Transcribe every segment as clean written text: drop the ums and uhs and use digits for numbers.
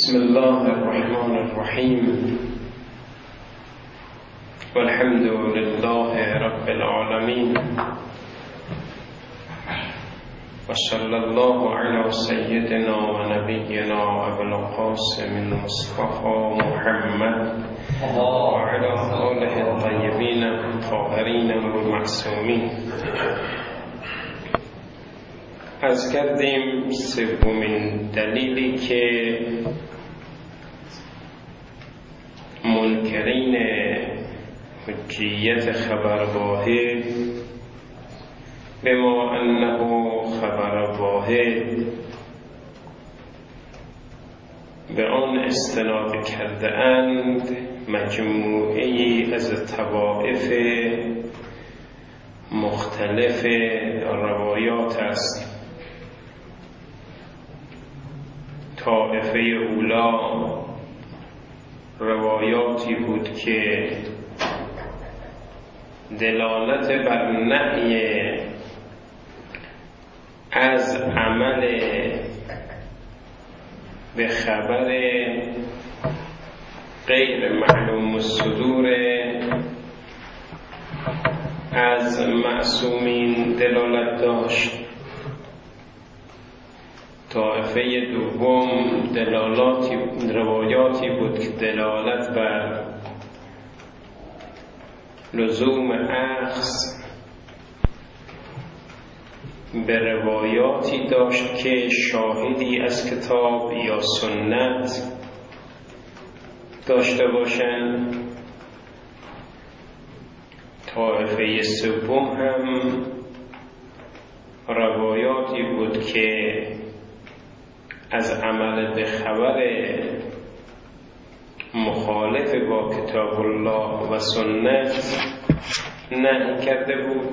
بسم الله الرحمن الرحیم والحمد لله رب العالمین و صلی الله علی سیدنا و نبینا ابو القاسم المصطفى محمد و علی آله الطیبین الطاهرین المعصومین. از کردیم سومین دلیلی که منکرین حجیت خبر واحد بما انه خبر واحد به آن استناد کرده اند مجموعه‌ای از طوائف مختلف روایات است. طائفه اولا روایاتی بود که دلالت بر نهی از عمل به خبر غیر معلوم الصدور از معصومین دلالت داشت. طائفه دوم روایاتی بود که دلالت بر لزوم اخذ به روایاتی داشت که شاهدی از کتاب یا سنت داشته باشند. طائفه سوم هم روایاتی بود که از عمل به خبر مخالف با کتاب الله و سنت نهی کرده بود.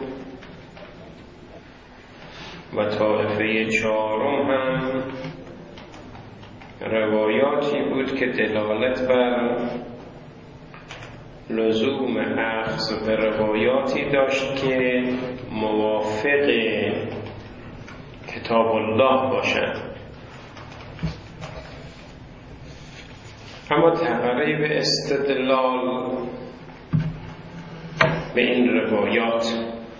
و طائفه چهارم هم روایاتی بود که دلالت بر لزوم اخذ به روایاتی داشت که موافق کتاب الله باشند. اما تقریب استدلال به این روایات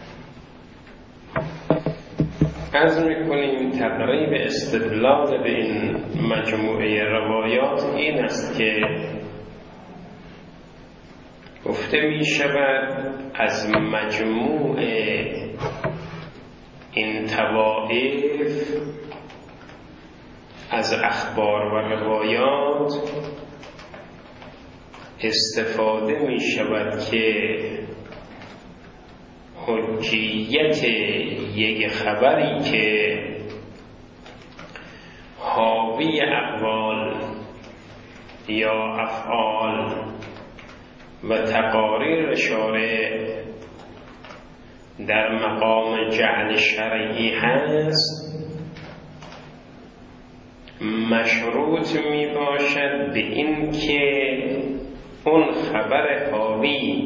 عرض می‌کنیم. تقریب استدلال به این مجموعه روایات این است که گفته می شود از مجموع این طوائف از اخبار و روایات استفاده می شود که حجیت یک خبری که حاوی اقوال یا افعال و تقاریر شارع در مقام جعل شرعی هست مشروط می باشد به این که اون خبر حاوی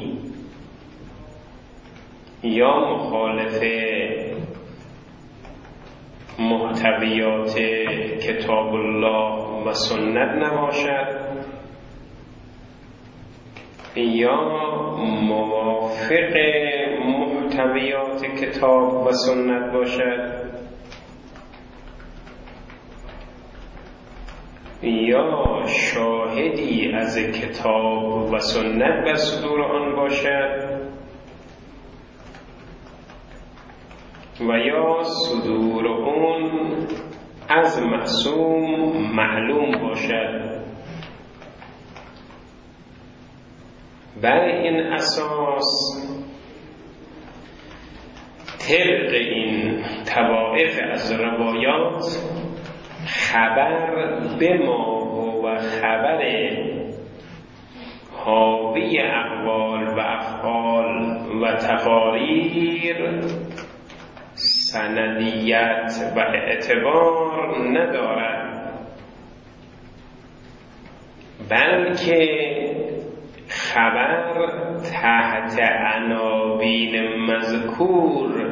یا مخالف محتویات کتاب الله و سنت نباشد یا موافق محتویات کتاب و سنت باشد یا شاهدی از کتاب و سنت بر صدور آن باشد و یا صدور اون از معصوم معلوم باشد. بر این اساس طبق این طوائف از روایات خبر به ما و خبر حاوی اقوال و افعال و تقاریر سندیت و اعتبار ندارد، بلکه خبر تحت عناوین مذکور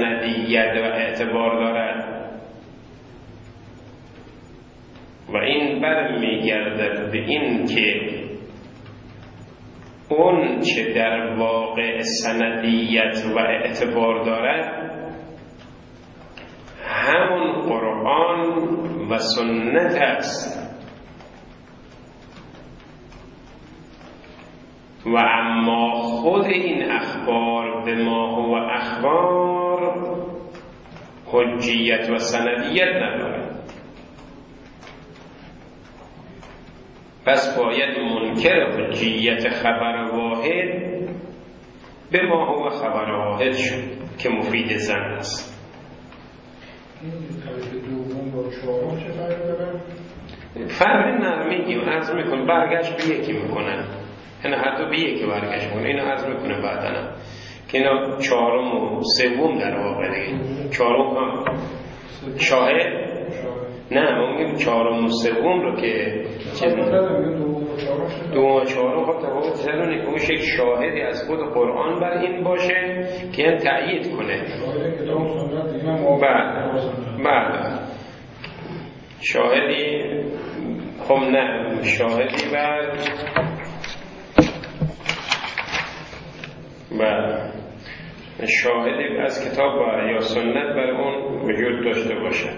سندیت و اعتبار دارد و این این برمیگردد به این که اون چه در واقع سندیت و اعتبار دارد همون قرآن و سنت است و اما خود این اخبار به ما هو اخبار حجیت و سندیت ندارد. پس باید منکر حجیت خبر واحد به ما هو خبر واحد شد که مفید زن است. فرق نرمیگیم عرض میکن برگشت به یکی میکنن، اینا هر دو به یکی برگشت میکنن. اینو عرض میکنه بعدنا که اینا چهارم و سوم در واقع دیگه. چهارم هم شاهد نه، ما میگیم چهارم و سوم رو که دوم و چهارم خب تفاوت زنونه که میشه یک شاهدی از خود قرآن بر این باشه که این تأیید کنه. بعد شاهدی خب نه، شاهدی بر شاهدی از کتاب یا سنت بر اون وجود داشته باشه.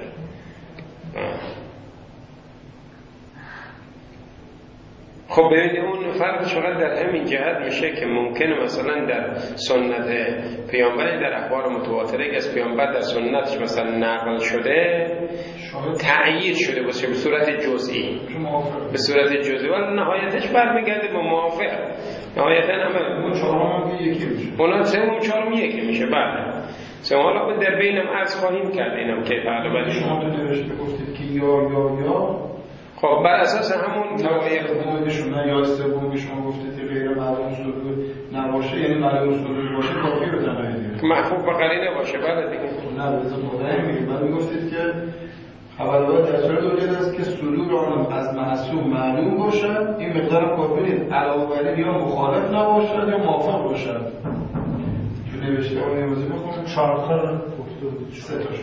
خب ببینید اون فرق چقدر در همین جهت میشه که ممکنه مثلا در سنت پیامبر در اخبار متواتره که از پیامبر در سنتش مثلا نقل شده تأیید شده باشه به صورت جزئی، به صورت جزئی، ولی نهایتش برمیگرده به موافق. نهایتا همه اون چهارم یکی میشه، اون سوم چهارم یکی میشه. بعد سوم حالا در بینم عرض خواهیم کرد اینم که تقریبا شما تو نوشته گفتید که یا خب بر اساس همون توایف بودشون نه یا سوم که شما گفتید غیر معلوم صدور نباشه، یعنی معلوم صدور باشه کافی رو تنهایی محفوظ به قرینه باشه. بله دیگه نه به ازا مدعی میگیم. بعد میگفتید که خبرهای در صورت وجود است که صدور آن از معصوم معلوم باشد، این مقدار کافی نیست، علاوه بر این یا مخالف نباشد یا موافق باشد. تو نوشته اون امروزی بخونم 4 تا 3 تاشون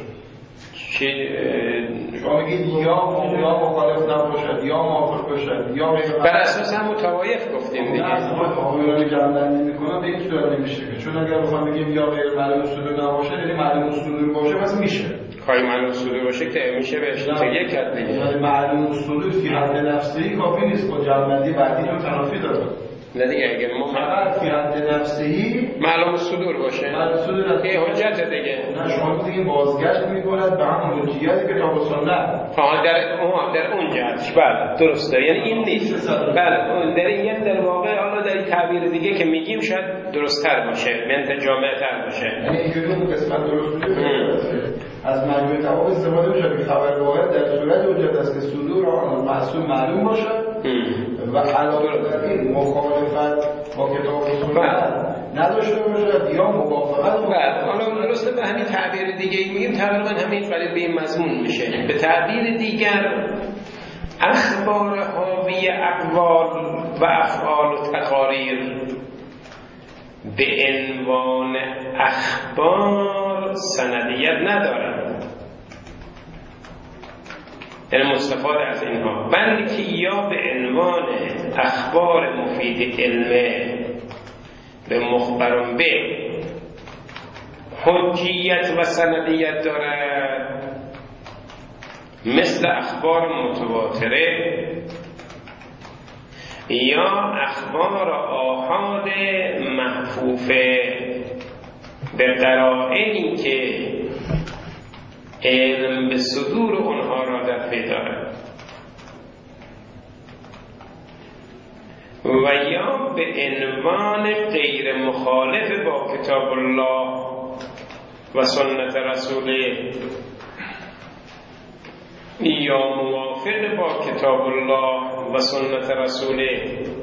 شما میگید یا مخالف نباشد یا موافق باشد یا بر اساس هم توایف گفتیم دیگه. آقایان جمع‌بندی میکنن به این صورت نمیشه، چون اگر بخوام بگیم یا غیر معلوم صدور نباشه یعنی معلوم صدور باشه پس میشه. خواهی معلوم صدور باشه که میشه بهش تگه کرد دیگه. یعنی معلوم صدور فی حد نفسی کافی نیست، با جمع‌بندی بعدی رو تنافی داره. نه دیگه اگر ما فی حد نفسی معلوم صدور باشه معلوم صدور است. این حجت دیگه. نه شما میگید بازگشت میکند به همون حجیت کتاب و سنت. در اون جهتش بله درسته، یعنی این نیست. بله اون در این در واقع حالا در این تعبیر دیگه که میگیم شاید درست‌تر باشه، منتجامع‌تر باشه. یعنی اینجوری اون قسمت درست بوده از مجموعه تواب استفاده میشه که خبر واحد در صورت حجت است که صدور آن معصوم معلوم باشد و علاوه بر این مخالفت با کتاب و سنت نداشته باشد یا موافقت. حالا درسته به همین تعبیر دیگه میگیم تقریبا همین قریب به این مضمون میشه. به تعبیر دیگر اخبار حاوی اقوال و افعال و تقاریر به عنوان اخبار سندیت ندارد، یعنی مستفاد از اینها، بلکه یا به عنوان اخبار مفید علمه به مخبران به حجیت و سندیت دارد، مثل اخبار متواتره یا اخبار آحاد محفوفه به قرائنی که علم به صدور اونها را در پی دارد، و یا به عنوان غیر مخالف با کتاب الله و سنت رسوله یا موافق با کتاب الله و سنت رسوله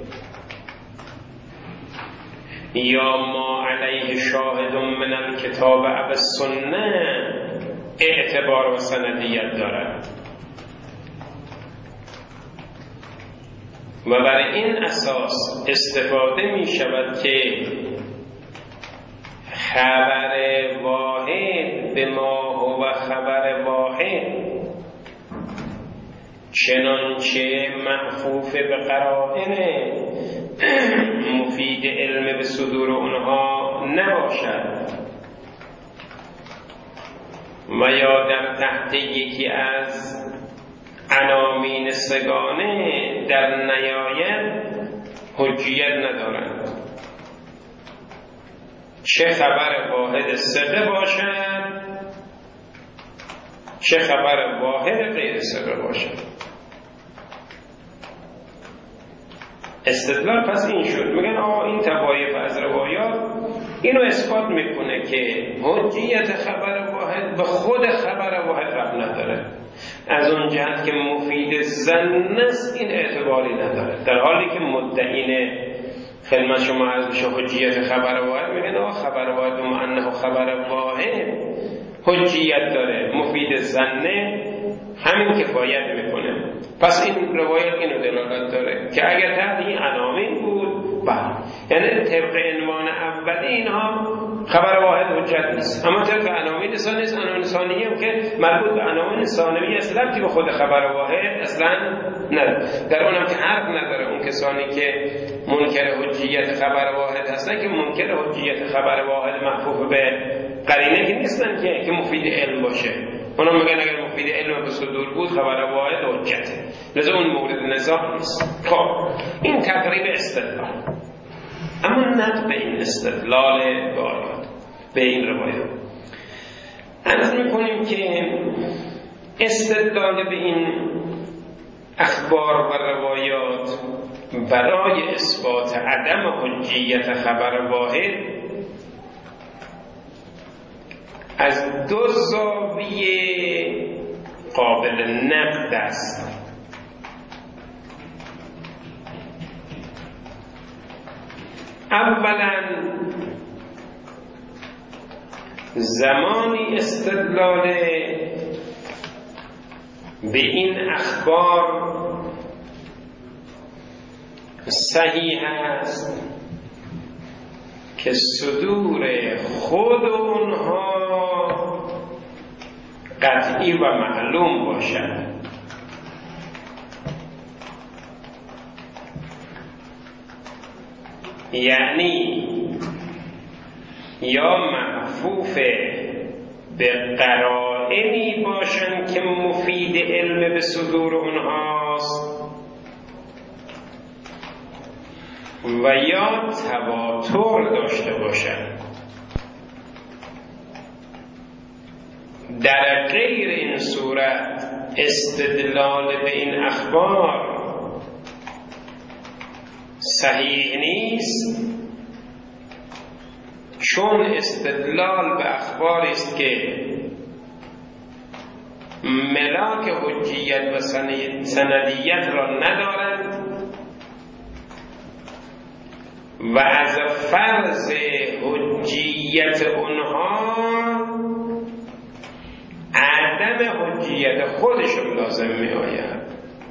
یا ما علیه شاهد من الکتاب و السنه اعتبار و سندیت دارد. و بر این اساس استفاده می شود که خبر واحد به ما هو خبر واحد چنانچه معفوف به قرائن مفید علم به صدور اونها نباشد و یا در تحت یکی از عناوین سگانه در نیاید حجیت ندارند، چه خبر واحد ثقه باشد چه خبر واحد غیر ثقه باشد. استدلال پس این شد، میگن این طوایف از روایات اینو اثبات میکنه که حجیت خبر واحد به خود خبر واحد ربط نداره، از اون جهت که مفید ظن است این اعتباری نداره، در حالی که مدعین خدمت شما عرض بشه حجیت خبر واحد میگن خبر واحد و انه خبر واحد حجیت داره، مفید ظنه همین کفایت میکنه. پس این روایت اینو دلالت داره که اگر تحت این عناوین بود بله، یعنی طبق عنوان اولی اینها خبر واحد حجت نیست، اما طبق عناوین ثانی نیست. عناوین ثانی هم که مربوط به عناوین ثانوی اصلا که به خود خبر واحد اصلا نداره، در اونم که حرف نداره اون کسانی که منکر حجیت خبر واحد هستن که منکر حجیت خبر واحد محفوظ به قرینه که نیستن که مفید علم باشه. اونا میگن اگر مفید علم به صدور بود خبر واحد حجته، لذا اون مورد نزاع نیست. خب این تقریب استدلال، اما نقد به این استدلال به آیات به این روایات عرض میکنیم که استدلال به این اخبار و روایات برای اثبات عدم حجیت خبر واحد از دو زاویه قابل نقد است. اولا زمانی استدلال به این اخبار صحیح است که صدور خود اونها قطعی و معلوم باشد، یعنی یا معفوف به قرائنی باشند که مفید علم به صدور اونهاست و یا تواتر داشته باشند. در غیر این صورت استدلال به این اخبار صحیح نیست، چون استدلال به اخباری است که ملاک حجیت و سندیت را ندارند و از فرض حجیت اونها عدم حجیت خودشون لازم می آید.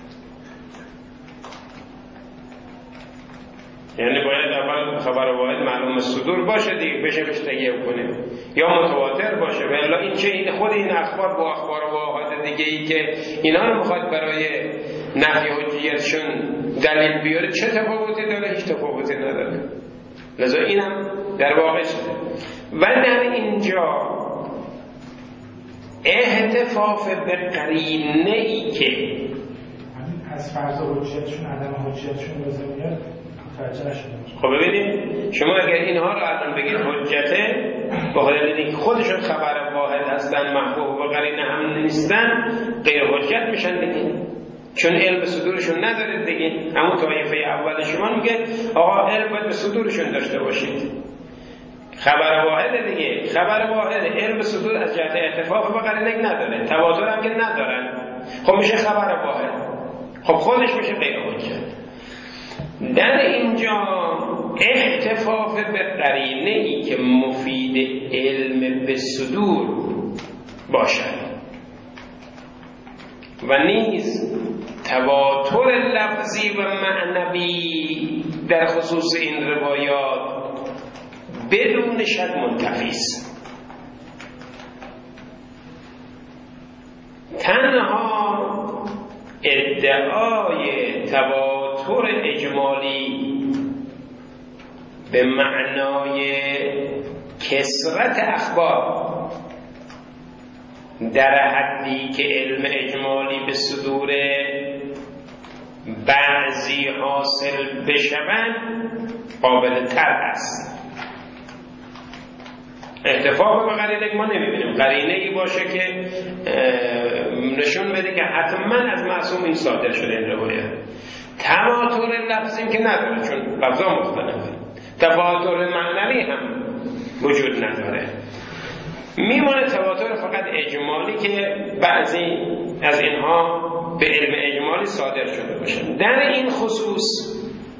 یعنی باید اول خبر واحد معلوم صدور باشه دیگه بشه بهش تکیه کنیم، یا متواتر باشه، ولی این چه این خود این اخبار با اخبار واحد دیگه ای که اینا رو میخواد برای نفی حجیتشون دلیل بیاره چه تفاوتی داره؟ هیچ تفاوتی نداره. لذا اینم در واقع شده. و در اینجا احتفاف به قرینه ای که از فرض حجیتشون عدم حجیتشون لازم میاد متوجه شده. خب ببینید شما اگر اینها رو الان بگید حجته با خاطر خودشون خبر واحد هستن محبوب و قرینه هم نیستن غیر حجت میشن دیگه، چون علم به صدورشون ندارید دیگه. اما طایفه اول شما میگه آقا علم باید به صدورشون داشته باشید، خبر واحد دیگه، خبر واحد علم به صدور از جهت اتفاق و قرینه نداره، تواتر هم که ندارن، خب میشه خبر واحد، خب خودش میشه غیر حجت. در اینجا احتفاف به قرینه ای که مفید علم به صدور باشد و نیز تواتر لفظی و معنوی در خصوص این روایات بدون شک منتفی است. تنها ادعای تواتر اجمالی به معنای کثرت اخبار در حدی که علم اجمالی به صدور بعضی حاصل بشوند قابل تر است. اتفاق به قرینه ما نمیبینیم، قرینه ای باشه که نشون بده که حتما از معصوم این صادر شده این روایت. تواتر لفظی که نداره چون لفظا مختلفه، تواتر معنوی هم وجود نداره، میمونه تواتر فقط اجمالی که بعضی از اینها به علم اجمالی صادر شده باشن. در این خصوص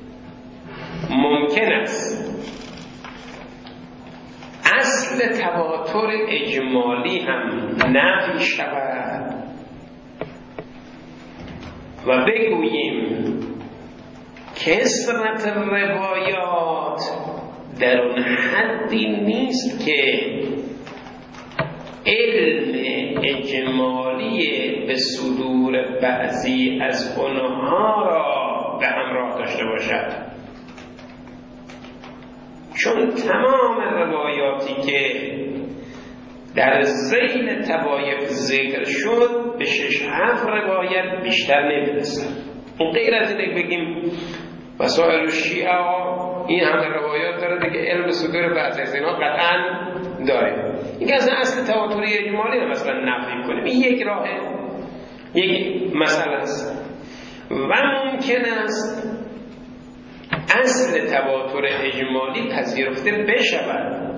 ممکن است اصل تواتر اجمالی هم نفی شود و بگوییم کثرت روایات در اون حدی نیست که علم اجمالی به صدور بعضی از اونها را به همراه داشته باشد، چون تمام روایاتی که در ذیل طوایف ذکر شد به 6-7 روایت بیشتر نمیرسن. اون غیر از اینه بگیم وسائل شیعه این همه روایات داره دیگه، علم صدور بعضی از اینها قطعا داره. این که اصل تواتری اجمالی رو مثلا نفی کنیم، این یک راهه، یک مسئله است. و ممکن است اصل تواتر اجمالی پذیرفته بشود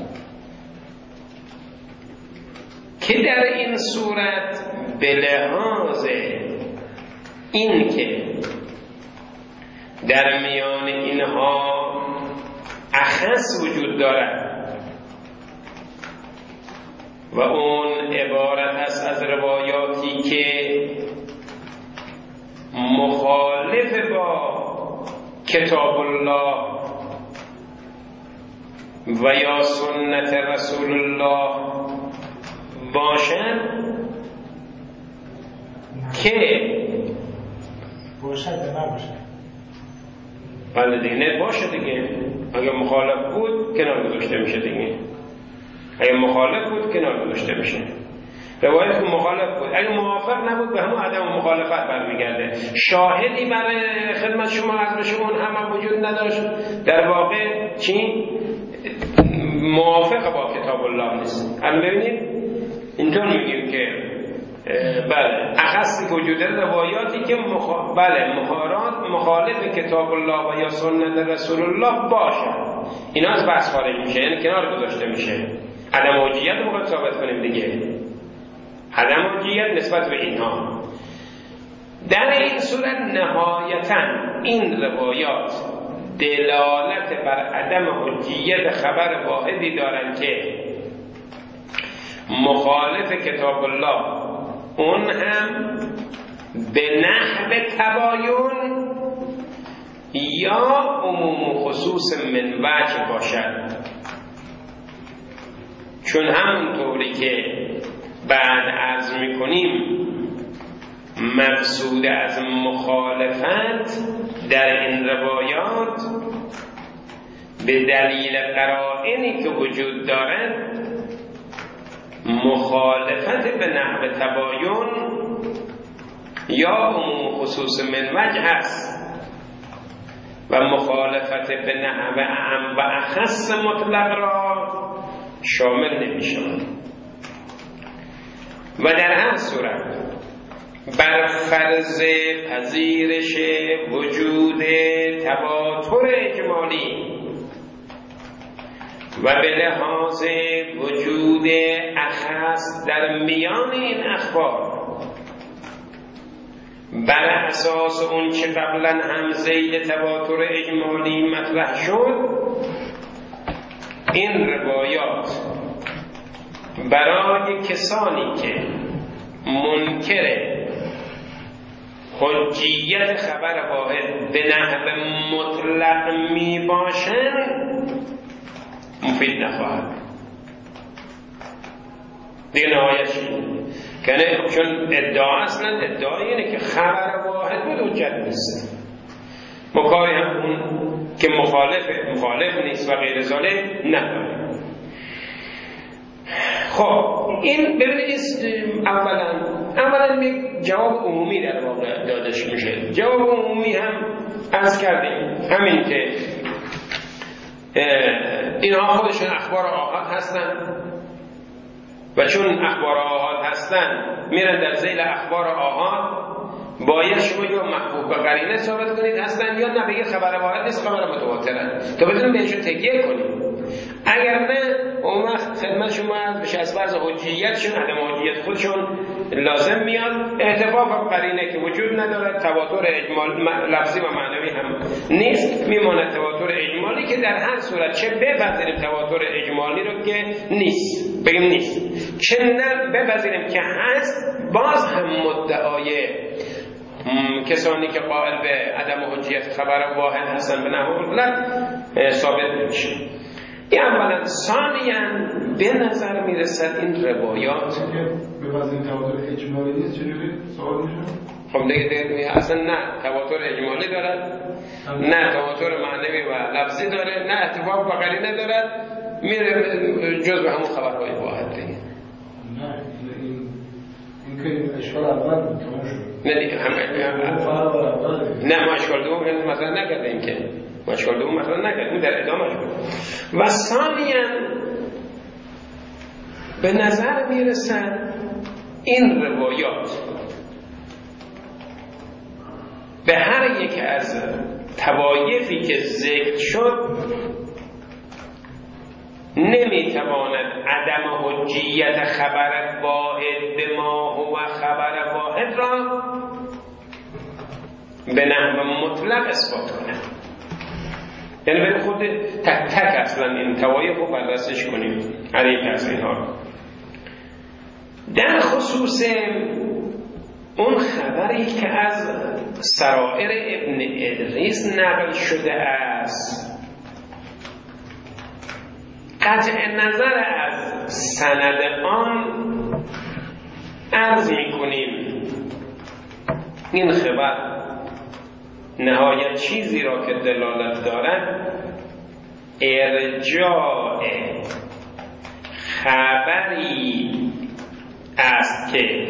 که در این صورت به لحاظ این که در میان اینها اخص وجود دارد و اون عبارت است از روایاتی که مخالف با کتاب الله و یا سنت رسول الله باشد که باشد یا نباشد. بله دیگه، نه باشه دیگه. اگه مخالف بود کنار گذاشته میشه دیگه، اگه مخالف بود کنار گذاشته میشه. روایت که مخالف بود، اگه موافق نبود به همون عدم مخالفت برمیگرده. شاهدی برای خدمت شما از بشه اون هم وجود نداشت، در واقع چی؟ موافق با کتاب الله نیست. الان ببینید اینطور میگیم که بله اخصی که وجود روایاتی که مخالف کتاب الله و یا سنت رسول الله باشه، اینا از بحث خارج میشه، یعنی کنار گذاشته میشه. عدم حجیت رو باید ثابت کنیم دیگه، عدم حجیت نسبت به اینها. در این صورت نهایتا این روایات دلالت بر عدم حجیت خبر واحدی دارند که مخالف کتاب الله اون هم به نحو تباین یا عموم خصوص من وجه باشد، چون همونطوری که بعد عرض میکنیم مقصود از مخالفت در این روایات به دلیل قرائنی که وجود دارد مخالفت به نحو تباین یا عموم خصوص من وجه است و مخالفت به نحو اعم و اخص مطلق را شامل نمی شود. و در هر صورت بر فرض پذیرش وجود تواتر اجمالی و به لحاظ وجود اخص در میان این اخبار بر اساس اون چه قبلا هم ذیل تواتر اجمالی مطرح شد، این روایات برای کسانی که منکر حجیت خبر واحد به نحو مطلق می باشند مفید نخواهد. دیگه نهایت کنه، چون ادعا اصلا ادعای اینه که خبر واحد بود حجت نیست. مکاری هم اون که مخالف نیست و غیر ذالک نداره. خب این ببینید اولا جواب عمومی در واقع دادش میشه. جواب عمومی هم عرض کردیم همین که اینها خودشون اخبار آحاد هستن و چون اخبار آحاد هستن میرن در ذیل اخبار آحاد، باید شما یا محبوب به قرینه ثابت کنید هستن یا نه بگید خبر واحد نیست، خبر متواتره تا بتونید بهشون تکیه کنید. اگر نه اون وقت خدمت شما عرض بشه از بعض حجیتشون عدم حجیت خودشون لازم میاد. اتفاق و قرینه که وجود نداره، تواتر اجمال لفظی و معنوی هم نیست، میماند تواتر اجمالی که در هر صورت چه بپذیریم تواتر اجمالی رو که نیست، بگیم نیست، چه نه بپذیریم که هست، باز هم مدعای کسانی که قائل به عدم حجیت خبر واحد هستن به نحو مطلق ثابت میشه. این اولا. ثانیاً به نظر میرسد این روایات به وزن تواتر اجمالی نیست. چجوری سوال میشه؟ خب دیگه اصلا نه تواتر اجمالی دارد، نه تواتر معنوی و لفظی داره، نه اتفاق و قرینه دارد، میره جز به همون خبرهای واحد دیگه. نه این که اشکال اول بود تمام شد. نه دیگه نه ما اشکال دوم مثلا نکردیم که اشکال دوم مثلا نکردیم در ادامه شد. و ثانیاً به نظر میرسد این روایات به هر یک از طوایفی که ذکر شد نمیتواند عدم حجیت خبر واحد به ما هو خبر واحد را به نحو مطلق اثبات کند. یعنی برای خود تک تک اصلا این طوایف رو بررسیش کنیم علیه از اینها. در خصوص اون خبری که از سرائر ابن ادریس نقل شده است، قطع نظر از سند آن عرض می‌کنیم این خبر نهایت چیزی را که دلالت دارد ارجاع خبری است که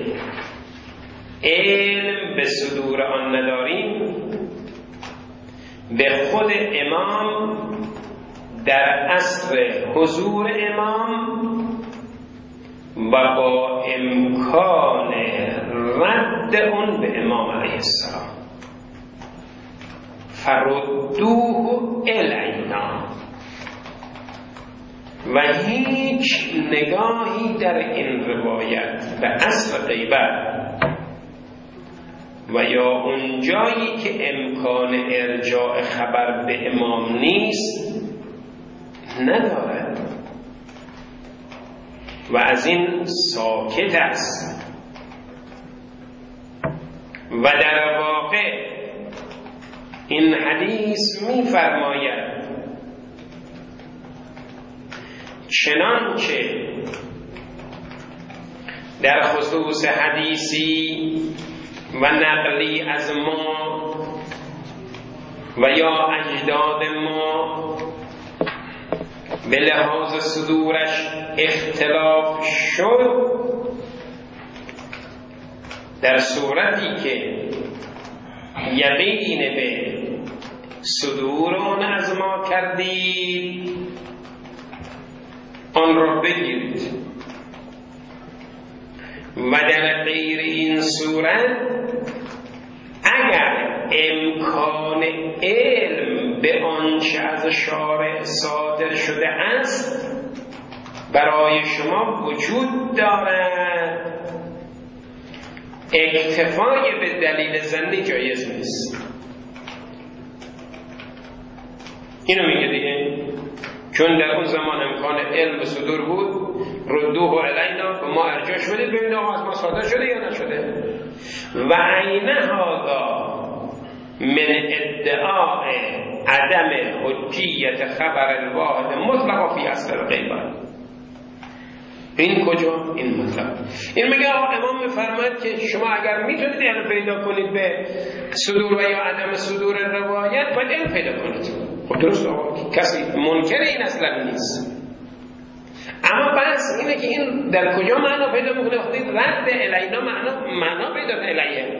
علم به صدور آن نداریم به خود امام در عصر حضور امام و با امکان رد اون به امام علیه السلام فردوه الینا. و هیچ نگاهی در این روایت به اصل غیبت و یا اون جایی که امکان ارجاع خبر به امام نیست ندارد و از این ساکت است. و در واقع این حدیث می‌فرماید چنانچه در خصوص حدیثی و نقلی از ما و یا اجداد ما به لحاظ صدورش اختلاف شد، در صورتی که یقین به صدور آن از ما کردید آن را بگیرید و در غیر این صورت اگر امکان علم به آنچه از شارع صادر شده است برای شما وجود دارد، اکتفای به دلیل ظنی جایز نیست. اینو میگه دیگه، چون در اون زمان امکان علم به صدور بود، ردوه علینا و ما ارجاع شدید ببینید آقا از ما صادر شده یا نشده. و عین هذا من ادعاء عدم حجیت خبر الواحد مطلق فی اصل الغیبه. این کجا؟ این مطلب. این میگه امام میفرماید که شما اگر میتونید علم پیدا کنید به صدور و یا عدم صدور روایت باید علم پیدا کنید. خب درست کسی منکر این اصلا نیست، اما بحث اینه که این در کجا معنا پیدا میکنه؟ وقتی رد الینا معنا پیدا الیه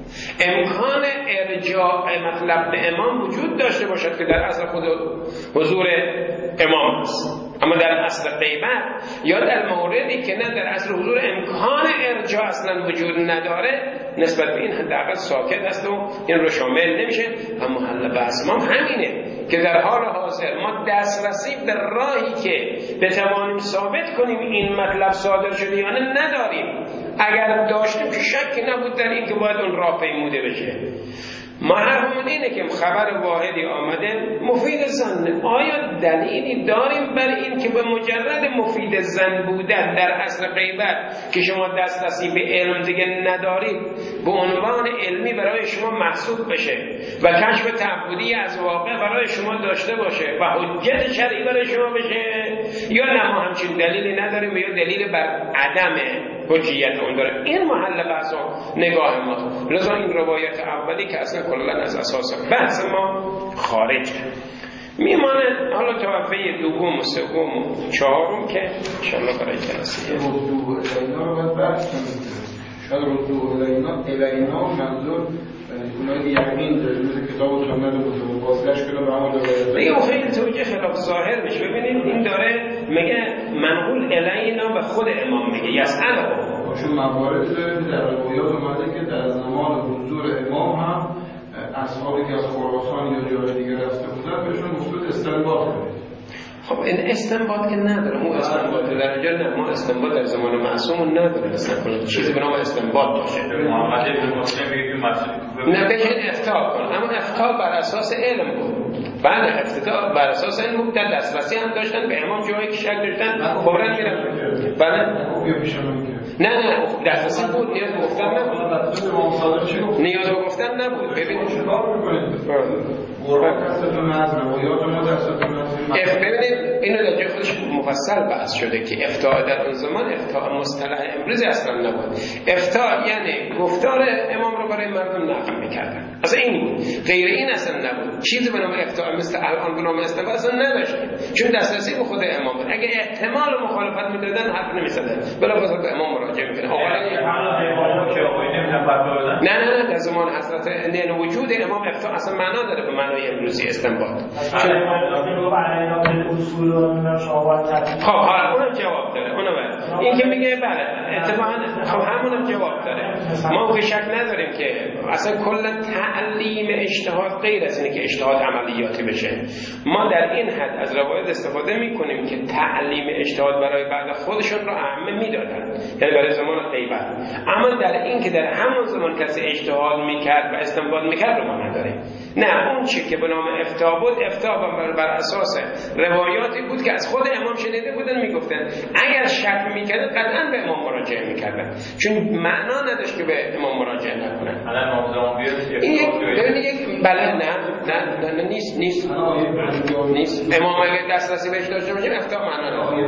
امکان ارجاع مطلب به امام وجود داشته باشد که در اصل خود حضور امام است، اما در اصل غیبت یا در موردی که نه در اصل حضور امکان ارجاع اصلا وجود نداره نسبت به این حداقل ساکت است و این رو شامل نمیشه. و محل بحث ما همینه که در حال حاضر ما دسترسی به راهی که بتوانیم ثابت کنیم این مطلب صادر شده یا نه نداریم. اگر داشتیم که شکی نبود در این که باید اون راه پیموده بشه. ما حرفمون اینه که خبر واحدی آمده مفید زن، آیا دلیلی داریم بر این که به مجرد مفید زن بودن در اصل غیبت که شما دسترسی به علم دیگه ندارید به عنوان علمی برای شما محسوب بشه و کشف تعبدی از واقع برای شما داشته باشه و حجت شرعی برای شما بشه، یا نه ما همچین دلیلی نداریم یا دلیل بر عدم حجیت اون داره؟ این محل بحث و نگاه ما. لذا این روایت اولی که اصلا کلا از اساس بحث ما خارجه میمانه. حالا توفیه دوم و سوم و چهارم که انشاءالله برای جلسه ردوه الینا رو باید بحث کنید. شاید ردوه الینا منظور اونایی یقین داره مثل کتاب و سنت و بازگشت کنه به همون روایت. میگه خیلی توجه خلاف ظاهر میشه. ببینید این داره میگه منقول الینا به خود امام میگه یسأله. چون مواردی داره که در روایات اومده که در زمان حضور امام هم اصحابی که از خراسان یا جای دیگه رفته بودن بهشون مفروض استنباط کنید. خب این استنباط که نداره، ما استنباط در اینجا نه، ما استنباط در زمان معصوم نداره. مثلا چیزی به نام استنباط باشه محمد ابن مسلم میگه نه بهش افتاء کن، اما افتاء بر اساس علم بود. بعد افتاء بر اساس علم بود، در دسترسی هم داشتن به امام جایی که شک داشتن خبرن میرن. بله نه دسترسی بود، نیاز به گفتن نبود. نیاز به گفتن نبود. ببینید ببینید اینو در جای خودش مفصل بحث شده که افتاء در اون زمان افتاء مصطلح امروز اصلا نبود. افتاء یعنی گفتار امام رو برای مردم نقل میکردن، اصلا این بود، غیر این اصلا نبود. چیزی به نام افتاء مثل الان به نام استنباط اصلا نداشتیم، چون دسترسی به خود امام بود. اگه احتمال مخالفت میدادن حرف نمیزدن، بلافاصله به امام مراجعه میکنه. نه در زمان حضرت نه وجود امام افتاء اصلا معنا داره به معنای امروزی استنباط. خب حالا اونم جواب داره. این که میگه بله اتفاقا خب همونم جواب داره. ما به شک نداریم که اصلا کلا تعلیم اجتهاد غیر از اینه که اجتهاد عملیاتی بشه. ما در این حد از روایت استفاده میکنیم که تعلیم اجتهاد برای بعد خودشون رو اهمیت میدادن، یعنی برای زمان غیبت. اما در این که در همون زمان کسی اجتهاد میکرد و استنباط میکرد رو ما نداریم. نه اون چی که به نام افتاء بود، افتاء بر اساس روایاتی بود که از خود امام شنیده بودن میگفتن. اگر شک میکردن قطعا به امام مراجعه میکردن، چون معنا نداشت که به امام مراجعه نکنن. این یک بله نه نیست امام اگر دسترسی بهش داشته باشه افتاء معنا نداره.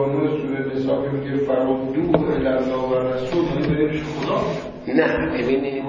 نه ببینید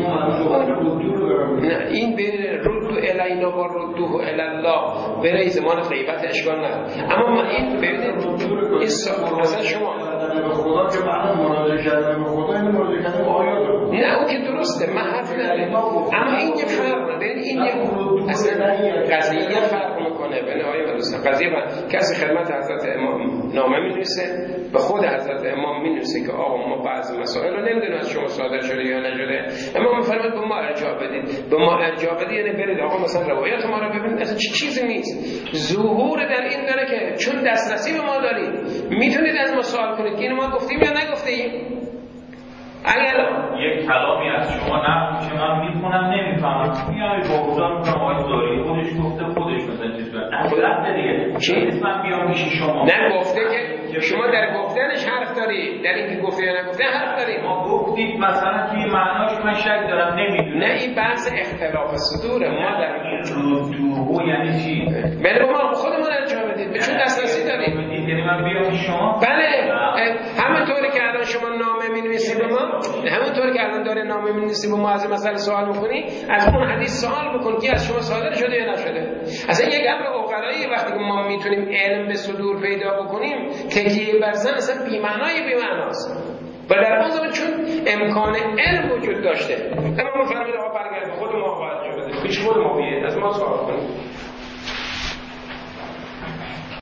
نه این بین ردو الینا و ردوه الله برای زمان غیبت اشکال نداره. اما ما این ببینید اصلا شما خدا که معنی مراجعه کردن به خدا این مراجعه کردن به آیات نه اون که درسته، من حرف ندارم، اما این که فرق بین این اصلا قضیه فرق میکنه بین آیه و رسول. قضیه کسی خدمت حضرت امام نامه می‌نویسه، به خود حضرت امام می‌نویسه که آقا ما بعضی مسائل رو نمیدونیم از شما صادر شده یا نشده، امام می‌فرماید به ما ارجاع بدید. به ما ارجاع بدید یعنی برید آقا مثلا روایت ما رو ببینید، اصلا چیزی نیست. ظهور در این داره که چون دسترسی به ما دارید میتونید از ما سوال کنید که اینو ما گفتیم یا نگفتیم. اگر یک کلامی از شما نقل که من میخونم نمیفهمم میای بغضا میکنم آقای داری خودش گفته خودش مثلا چیز کنه اصلا دیگه چی؟ من بیام میشی شما نه گفته که شما در گفتنش حرف داری، در اینکه گفته یا نگفته حرف داری. ما گفتید مثلا توی معناش من شک دارم نمیدونم. نه این بحث اختلاف صدوره. ما در ردوه یعنی چی؟ بله ما خودمون ارجاع بدید چون دسترسی داریم. یعنی من بیام شما بله همونطوری که الان شما نامه می‌نویسی به ما، همونطوری که الان داره نامه می‌نویسی به ما از مسئله سوال می‌کنی، از اون حدیث سوال بکن که از شما صادر شده یا نشده. اصلا یک امر عقلایی وقتی که ما میتونیم علم به صدور پیدا بکنیم، تکیه بر زن اصلا بی‌معناست. و در اون زمان چون امکان علم وجود داشته، اما فرمود آقا